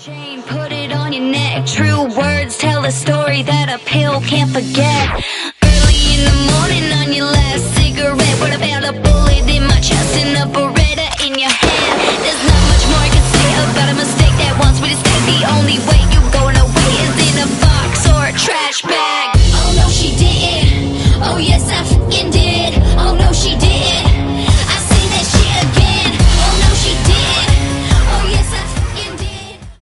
Chain, put it on your neck. True words tell a story that a pill can't forget.